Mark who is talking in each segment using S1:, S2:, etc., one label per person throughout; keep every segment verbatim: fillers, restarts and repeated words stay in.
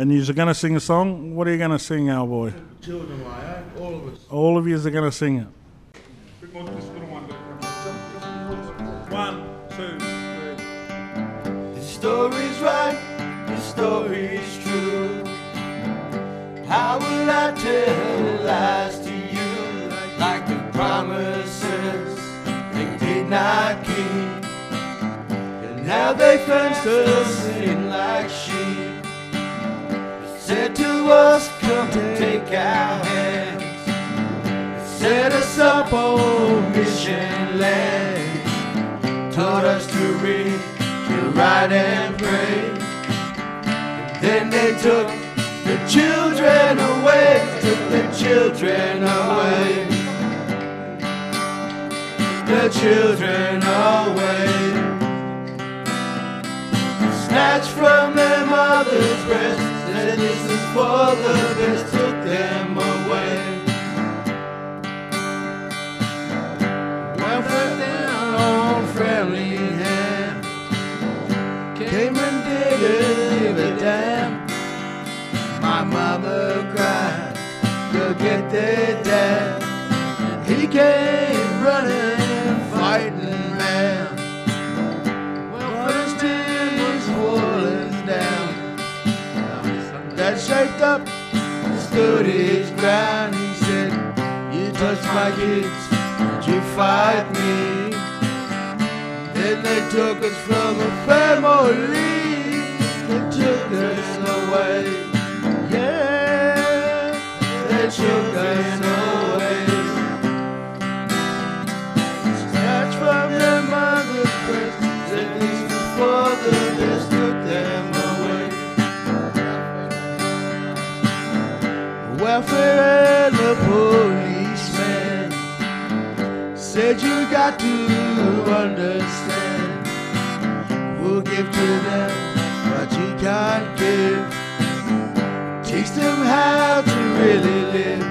S1: And you're going to sing a song? What are you going to sing, our boy?
S2: Children, right? All of us.
S1: All of you are going to sing it. One, two, three.
S2: The story's right, the story's true. How will I tell lies to you? Like the promises they did not keep. And now they fenced us in like sheep. Said to us, come to take our hands. Set us up on mission land. Taught us to read, to write and pray. And then they took the children away. Took the children away. The children away. Snatched from their mother's breast. Said this is for the best. Took them away. Welfare down on friendly hand. Came and didn't give a damn. My mama cried, go get their dad. And he came running, fighting man. Welfare's tears falling down. That shaped up, stood his ground. He said, you touched my kids, did you fight me? Then they took us from a family. They took us away. Yeah, they took us away. Snatched from their mother's breast. Said this was for the best. Took them away. Welfare and the policeman said you got to understand. We'll give to them what you can't give. Teach them how to really live.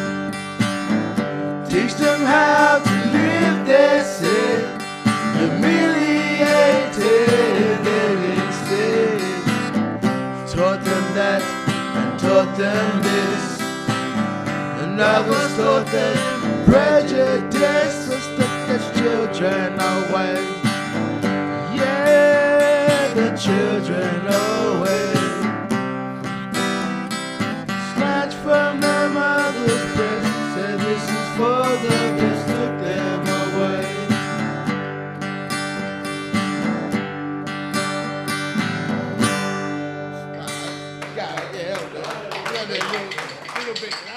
S2: Teach them how to live, they said. Humiliated them instead. Taught them that and taught them this. And others taught them prejudice. Was took the children away. Yeah, the children away. Snatched from their mother's breast. Said this is for the best. Took them away. God, yeah, little bit.